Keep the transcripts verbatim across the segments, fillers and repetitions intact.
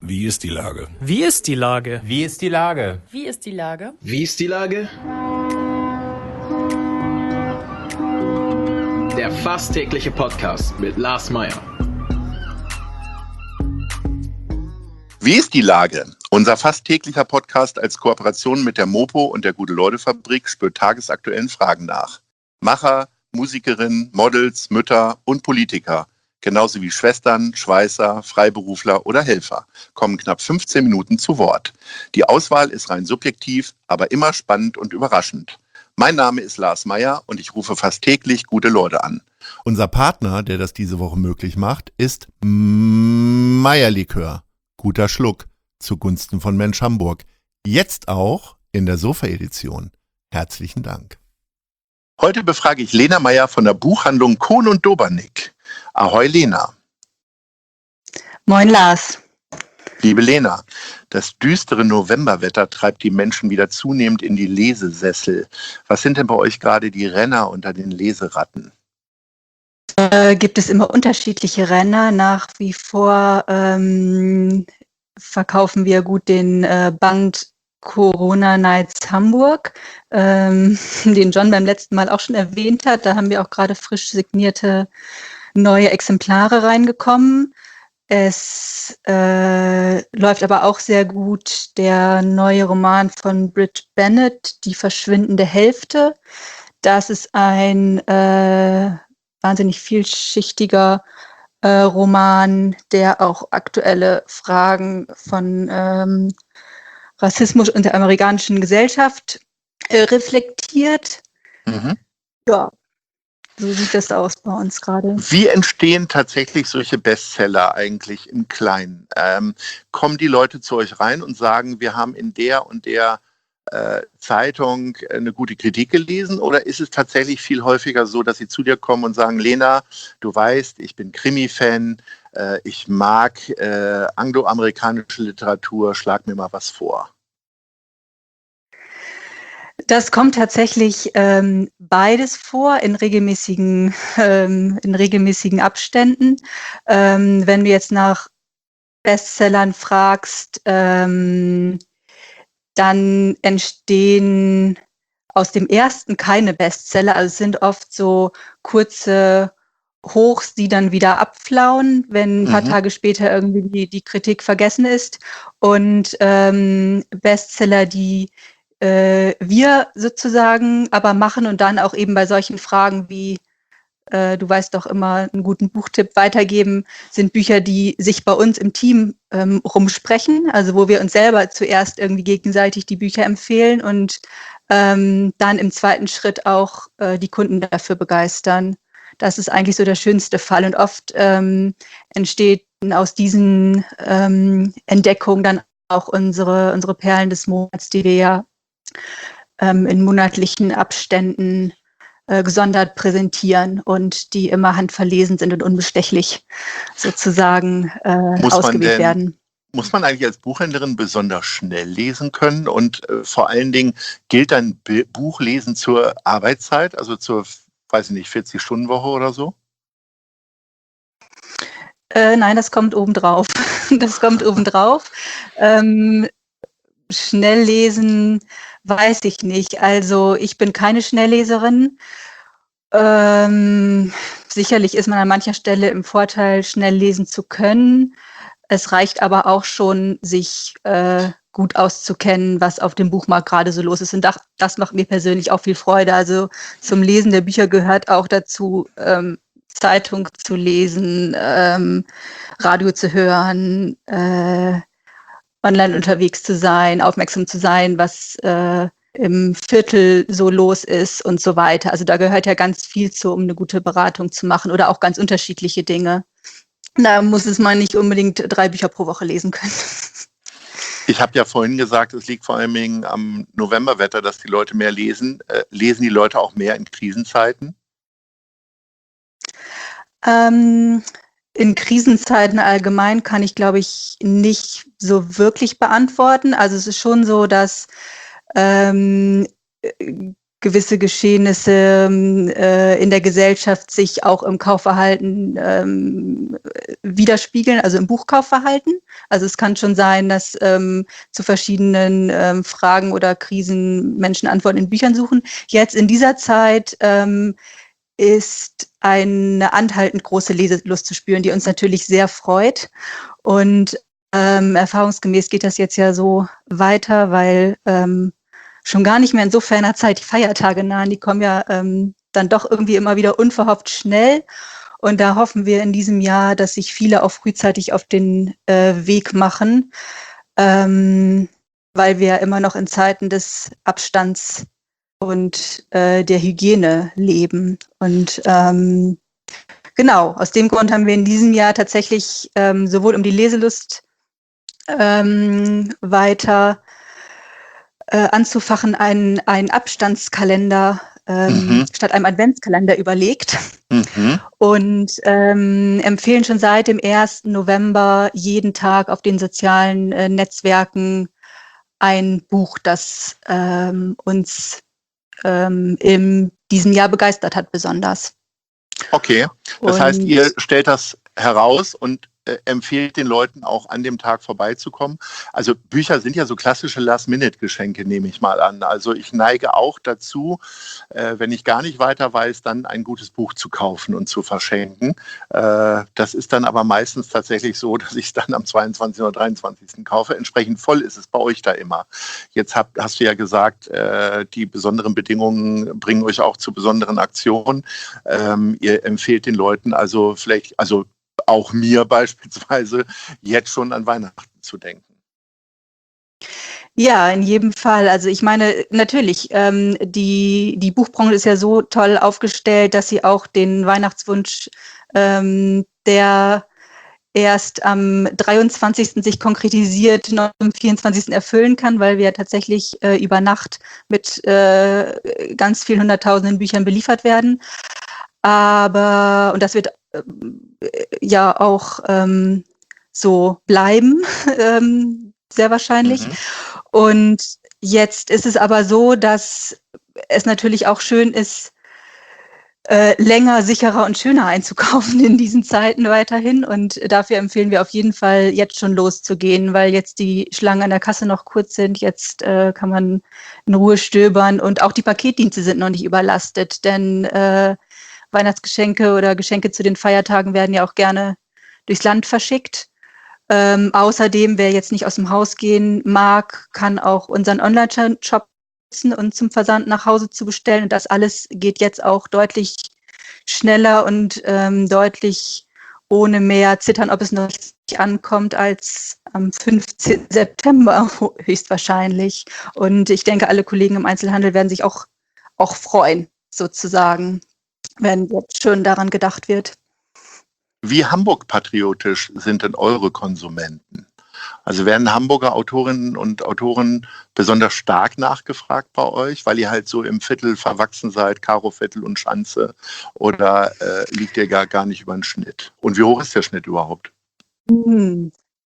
Wie ist die Lage? Wie ist die Lage? Wie ist die Lage? Wie ist die Lage? Wie ist die Lage? Der fast tägliche Podcast mit Lars Meyer. Wie ist die Lage? Unser fast täglicher Podcast als Kooperation mit der Mopo und der Gute-Leute-Fabrik spürt tagesaktuellen Fragen nach. Macher, Musikerinnen, Models, Mütter und Politiker, genauso wie Schwestern, Schweißer, Freiberufler oder Helfer, kommen knapp fünfzehn Minuten zu Wort. Die Auswahl ist rein subjektiv, aber immer spannend und überraschend. Mein Name ist Lars Meyer und ich rufe fast täglich gute Leute an. Unser Partner, der das diese Woche möglich macht, ist Meyer-Likör. Guter Schluck zugunsten von Mensch Hamburg. Jetzt auch in der Sofa-Edition. Herzlichen Dank. Heute befrage ich Lena Meyer von der Buchhandlung Kohn und Dobernick. Ahoi Lena. Moin Lars. Liebe Lena, das düstere Novemberwetter treibt die Menschen wieder zunehmend in die Lesesessel. Was sind denn bei euch gerade die Renner unter den Leseratten? Äh, gibt es immer unterschiedliche Renner. Nach wie vor ähm, verkaufen wir gut den äh, Band Corona Nights Hamburg, ähm, den John beim letzten Mal auch schon erwähnt hat. Da haben wir auch gerade frisch signierte neue Exemplare reingekommen. Es äh, läuft aber auch sehr gut der neue Roman von Brit Bennett, Die verschwindende Hälfte. Das ist ein äh, wahnsinnig vielschichtiger äh, Roman, der auch aktuelle Fragen von ähm, Rassismus in der amerikanischen Gesellschaft äh, reflektiert. Mhm. Ja, so sieht das aus bei uns gerade. Wie entstehen tatsächlich solche Bestseller eigentlich im Kleinen? Ähm, kommen die Leute zu euch rein und sagen, wir haben in der und der äh, Zeitung eine gute Kritik gelesen? Oder ist es tatsächlich viel häufiger so, dass sie zu dir kommen und sagen, Lena, du weißt, ich bin Krimi-Fan, äh, ich mag äh, angloamerikanische Literatur, schlag mir mal was vor. Das kommt tatsächlich ähm, beides vor in regelmäßigen, ähm, in regelmäßigen Abständen. Ähm, wenn du jetzt nach Bestsellern fragst, ähm, dann entstehen aus dem ersten keine Bestseller. Also es sind oft so kurze Hochs, die dann wieder abflauen, wenn ein paar Mhm. Tage später irgendwie die, die Kritik vergessen ist. Und ähm, Bestseller, die äh, wir sozusagen aber machen und dann auch eben bei solchen Fragen wie, äh, du weißt doch immer, einen guten Buchtipp weitergeben, sind Bücher, die sich bei uns im Team ähm, rumsprechen, also wo wir uns selber zuerst irgendwie gegenseitig die Bücher empfehlen und ähm, dann im zweiten Schritt auch äh, die Kunden dafür begeistern. Das ist eigentlich so der schönste Fall und oft ähm, entsteht aus diesen ähm, Entdeckungen dann auch unsere, unsere Perlen des Monats, die wir ja ähm, in monatlichen Abständen äh, gesondert präsentieren und die immer handverlesen sind und unbestechlich sozusagen äh, Muss man ausgewählt denn- werden. Muss man eigentlich als Buchhändlerin besonders schnell lesen können? Und äh, vor allen Dingen, gilt dann B- Buchlesen zur Arbeitszeit, also zur, weiß ich nicht, vierzig-Stunden-Woche oder so? Äh, nein, das kommt obendrauf. Das kommt obendrauf. Ähm, schnell lesen, weiß ich nicht. Also ich bin keine Schnellleserin. Ähm, sicherlich ist man an mancher Stelle im Vorteil, schnell lesen zu können. Es reicht aber auch schon, sich äh, gut auszukennen, was auf dem Buchmarkt gerade so los ist. Und das, das macht mir persönlich auch viel Freude. Also zum Lesen der Bücher gehört auch dazu, ähm, Zeitung zu lesen, ähm, Radio zu hören, äh, online unterwegs zu sein, aufmerksam zu sein, was äh, im Viertel so los ist und so weiter. Also da gehört ja ganz viel zu, um eine gute Beratung zu machen oder auch ganz unterschiedliche Dinge. Da muss es man nicht unbedingt drei Bücher pro Woche lesen können. Ich habe ja vorhin gesagt, es liegt vor allen Dingen am Novemberwetter, dass die Leute mehr lesen. Äh, lesen die Leute auch mehr in Krisenzeiten? Ähm, in Krisenzeiten allgemein kann ich, glaube ich, nicht so wirklich beantworten. Also es ist schon so, dass ähm, gewisse Geschehnisse äh, in der Gesellschaft sich auch im Kaufverhalten ähm, widerspiegeln, also im Buchkaufverhalten. Also es kann schon sein, dass ähm, zu verschiedenen ähm, Fragen oder Krisen Menschen Antworten in Büchern suchen. Jetzt in dieser Zeit ähm, ist eine anhaltend große Leselust zu spüren, die uns natürlich sehr freut. Und ähm, erfahrungsgemäß geht das jetzt ja so weiter, weil ähm, schon gar nicht mehr in so ferner Zeit die Feiertage nahen. Die kommen ja ähm, dann doch irgendwie immer wieder unverhofft schnell. Und da hoffen wir in diesem Jahr, dass sich viele auch frühzeitig auf den äh, Weg machen, ähm, weil wir immer noch in Zeiten des Abstands und äh, der Hygiene leben. Und ähm, genau, aus dem Grund haben wir in diesem Jahr tatsächlich ähm, sowohl um die Leselust ähm, weiter äh, anzufachen, einen, einen Abstandskalender ähm, mhm. statt einem Adventskalender überlegt mhm. und ähm, empfehlen schon seit dem ersten November jeden Tag auf den sozialen äh, Netzwerken ein Buch, das ähm, uns ähm, in diesem Jahr begeistert hat besonders. Okay, das und heißt, ihr stellt das heraus und äh, empfehlt den Leuten auch an dem Tag vorbeizukommen. Also Bücher sind ja so klassische Last-Minute-Geschenke, nehme ich mal an. Also ich neige auch dazu, äh, wenn ich gar nicht weiter weiß, dann ein gutes Buch zu kaufen und zu verschenken. Äh, das ist dann aber meistens tatsächlich so, dass ich es dann am zweiundzwanzigsten oder dreiundzwanzigsten kaufe. Entsprechend voll ist es bei euch da immer. Jetzt hab, hast du ja gesagt, äh, die besonderen Bedingungen bringen euch auch zu besonderen Aktionen. Ähm, ihr empfehlt den Leuten also vielleicht, also auch mir beispielsweise, jetzt schon an Weihnachten zu denken. Ja, in jedem Fall. Also ich meine, natürlich, ähm, die, die Buchbranche ist ja so toll aufgestellt, dass sie auch den Weihnachtswunsch, ähm, der erst am dreiundzwanzigsten sich konkretisiert, noch am vierundzwanzigsten erfüllen kann, weil wir tatsächlich äh, über Nacht mit äh, ganz vielen hunderttausenden Büchern beliefert werden. Aber, und das wird äh, ja auch ähm, so bleiben, ähm, sehr wahrscheinlich. Mhm. Und jetzt ist es aber so, dass es natürlich auch schön ist, äh, länger, sicherer und schöner einzukaufen in diesen Zeiten weiterhin. Und dafür empfehlen wir auf jeden Fall, jetzt schon loszugehen, weil jetzt die Schlangen an der Kasse noch kurz sind. Jetzt äh, kann man in Ruhe stöbern und auch die Paketdienste sind noch nicht überlastet, denn äh, Weihnachtsgeschenke oder Geschenke zu den Feiertagen werden ja auch gerne durchs Land verschickt. Ähm, außerdem, wer jetzt nicht aus dem Haus gehen mag, kann auch unseren Online-Shop nutzen und zum Versand nach Hause zu bestellen. Und das alles geht jetzt auch deutlich schneller und ähm, deutlich ohne mehr Zittern, ob es noch nicht ankommt, als am fünfzehnten September höchstwahrscheinlich. Und ich denke, alle Kollegen im Einzelhandel werden sich auch, auch freuen, sozusagen, wenn jetzt schon daran gedacht wird. Wie Hamburg-patriotisch sind denn eure Konsumenten? Also werden Hamburger Autorinnen und Autoren besonders stark nachgefragt bei euch, weil ihr halt so im Viertel verwachsen seid, Karo, Vettel und Schanze, oder äh, liegt ihr gar, gar nicht über den Schnitt? Und wie hoch ist der Schnitt überhaupt? Hm.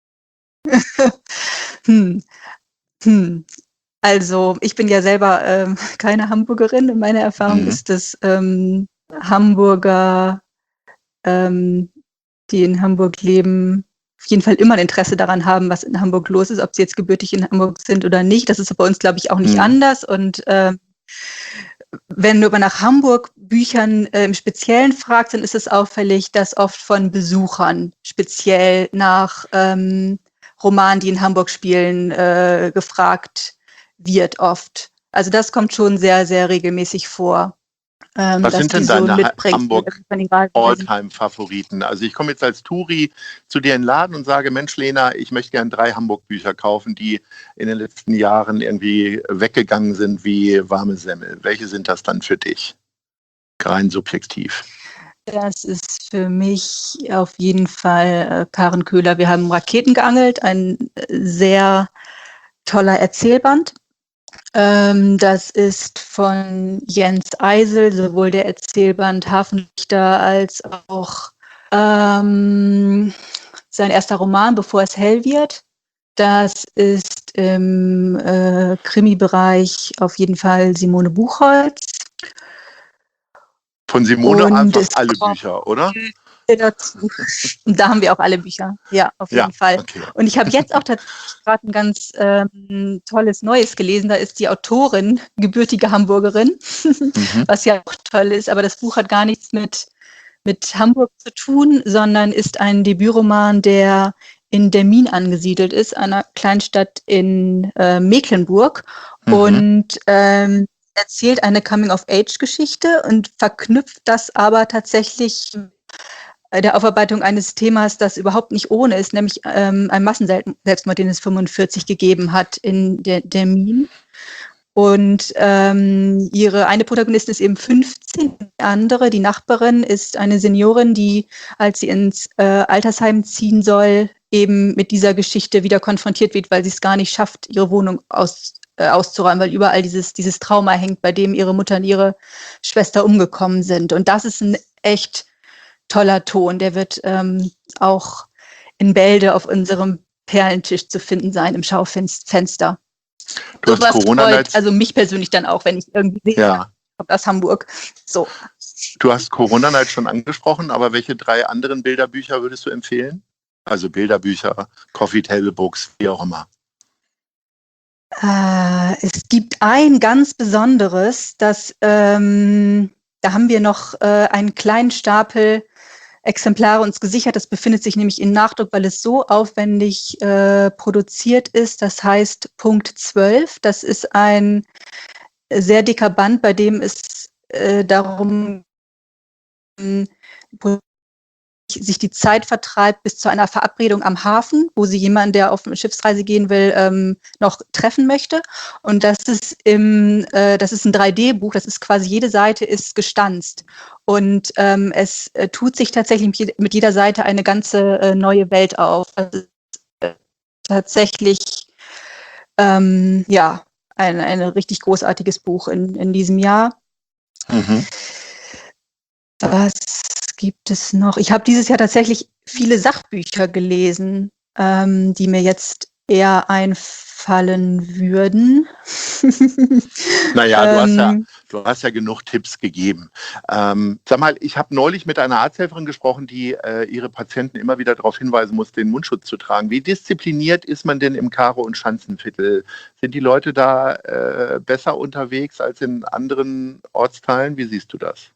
hm. Hm. Also ich bin ja selber ähm, keine Hamburgerin und meine Erfahrung mhm. ist, dass ähm, Hamburger, ähm, die in Hamburg leben, auf jeden Fall immer ein Interesse daran haben, was in Hamburg los ist, ob sie jetzt gebürtig in Hamburg sind oder nicht. Das ist bei uns, glaube ich, auch nicht mhm. anders. Und ähm, wenn du aber nach Hamburg-Büchern äh, im Speziellen fragst, dann ist es auffällig, dass oft von Besuchern speziell nach ähm, Romanen, die in Hamburg spielen, äh, gefragt wird oft. Also das kommt schon sehr, sehr regelmäßig vor. Ähm, Was sind denn so deine Hamburg-Alltime-Favoriten? Also ich komme jetzt als Touri zu dir in den Laden und sage, Mensch Lena, ich möchte gerne drei Hamburg-Bücher kaufen, die in den letzten Jahren irgendwie weggegangen sind wie warme Semmel. Welche sind das dann für dich? Rein subjektiv. Das ist für mich auf jeden Fall äh, Karen Köhler. Wir haben Raketen geangelt, ein sehr toller Erzählband. Ähm, das ist von Jens Eisel, sowohl der Erzählband Hafenlichter als auch ähm, sein erster Roman, Bevor es hell wird. Das ist im äh, Krimi-Bereich auf jeden Fall Simone Buchholz. Von Simone Und einfach es alle kommt Bücher, oder? dazu. Und da haben wir auch alle Bücher. Ja, auf jeden Ja, Fall. okay. Und ich habe jetzt auch tatsächlich gerade ein ganz ähm, tolles Neues gelesen. Da ist die Autorin, gebürtige Hamburgerin, Mhm. was ja auch toll ist. Aber das Buch hat gar nichts mit, mit Hamburg zu tun, sondern ist ein Debütroman, der in Demmin angesiedelt ist, einer Kleinstadt in äh, Mecklenburg. Mhm. Und ähm, erzählt eine Coming-of-Age-Geschichte und verknüpft das aber tatsächlich der Aufarbeitung eines Themas, das überhaupt nicht ohne ist, nämlich ähm, ein Massenselbstmord, den es fünfundvierzig gegeben hat in der Demmin. Und ähm, ihre eine Protagonistin ist eben fünfzehn, die andere, die Nachbarin, ist eine Seniorin, die, als sie ins äh, Altersheim ziehen soll, eben mit dieser Geschichte wieder konfrontiert wird, weil sie es gar nicht schafft, ihre Wohnung aus, äh, auszuräumen, weil überall dieses, dieses Trauma hängt, bei dem ihre Mutter und ihre Schwester umgekommen sind. Und das ist ein echt toller Ton. Der wird ähm, auch in Bälde auf unserem Perlentisch zu finden sein, im Schaufenster. Du hast Sowas Corona freut, Nights, also mich persönlich dann auch, wenn ich irgendwie sehe, ja. kommt aus Hamburg. So. Du hast Corona Nights schon angesprochen, aber welche drei anderen Bilderbücher würdest du empfehlen? Also Bilderbücher, Coffee Table Books, wie auch immer. Äh, es gibt ein ganz besonderes, das ähm, da haben wir noch äh, einen kleinen Stapel Exemplare uns gesichert. Das befindet sich nämlich in Nachdruck, weil es so aufwendig äh, produziert ist. Das heißt Punkt zwölf. Das ist ein sehr dicker Band, bei dem es äh, darum sich die Zeit vertreibt bis zu einer Verabredung am Hafen, wo sie jemanden, der auf eine Schiffsreise gehen will, ähm, noch treffen möchte. Und das ist im, äh, das ist ein drei D Buch. Das ist quasi, jede Seite ist gestanzt. Und ähm, es äh, tut sich tatsächlich mit, je- mit jeder Seite eine ganze äh, neue Welt auf. Das ist äh, tatsächlich ähm, ja ein, ein richtig großartiges Buch in, in diesem Jahr. Mhm. Was gibt es noch? Ich habe dieses Jahr tatsächlich viele Sachbücher gelesen, ähm, die mir jetzt eher einfallen würden. Naja, du hast ja, Ähm, du hast ja genug Tipps gegeben. Ähm, sag mal, ich habe neulich mit einer Arzthelferin gesprochen, die äh, ihre Patienten immer wieder darauf hinweisen muss, den Mundschutz zu tragen. Wie diszipliniert ist man denn im Karo- und Schanzenviertel? Sind die Leute da äh, besser unterwegs als in anderen Ortsteilen? Wie siehst du das?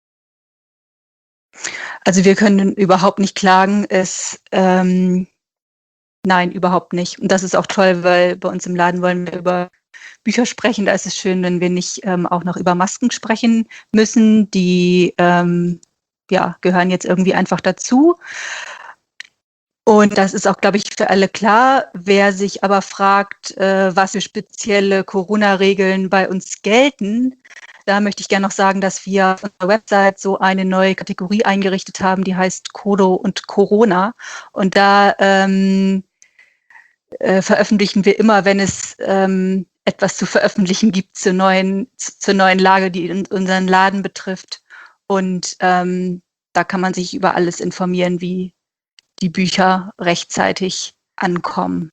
Also wir können überhaupt nicht klagen. Es, ähm, nein, überhaupt nicht. Und das ist auch toll, weil bei uns im Laden wollen wir über Bücher sprechen. Da ist es schön, wenn wir nicht ähm, auch noch über Masken sprechen müssen. Die ähm, ja, gehören jetzt irgendwie einfach dazu. Und das ist auch, glaube ich, für alle klar. Wer sich aber fragt, äh, was für spezielle Corona-Regeln bei uns gelten, da möchte ich gerne noch sagen, dass wir auf unserer Website so eine neue Kategorie eingerichtet haben, die heißt Kodo und Corona. Und da ähm, äh, veröffentlichen wir immer, wenn es ähm, etwas zu veröffentlichen gibt zur neuen, zur neuen Lage, die in unseren Laden betrifft. Und ähm, da kann man sich über alles informieren, wie die Bücher rechtzeitig ankommen.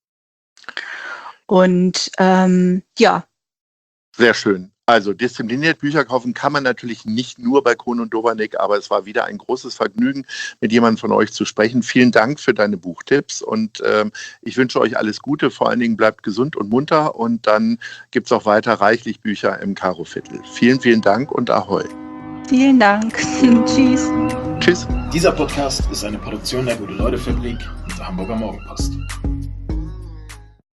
Und ähm, ja. Sehr schön. Also diszipliniert Bücher kaufen kann man natürlich nicht nur bei Kohn und Dovanek, aber es war wieder ein großes Vergnügen, mit jemandem von euch zu sprechen. Vielen Dank für deine Buchtipps und ähm, ich wünsche euch alles Gute. Vor allen Dingen bleibt gesund und munter und dann gibt es auch weiter reichlich Bücher im Karo-Viertel. Vielen, vielen Dank und Ahoi. Vielen Dank. Tschüss. Tschüss. Dieser Podcast ist eine Produktion der Gute-Leute-Fabrik und der Hamburger Morgenpost.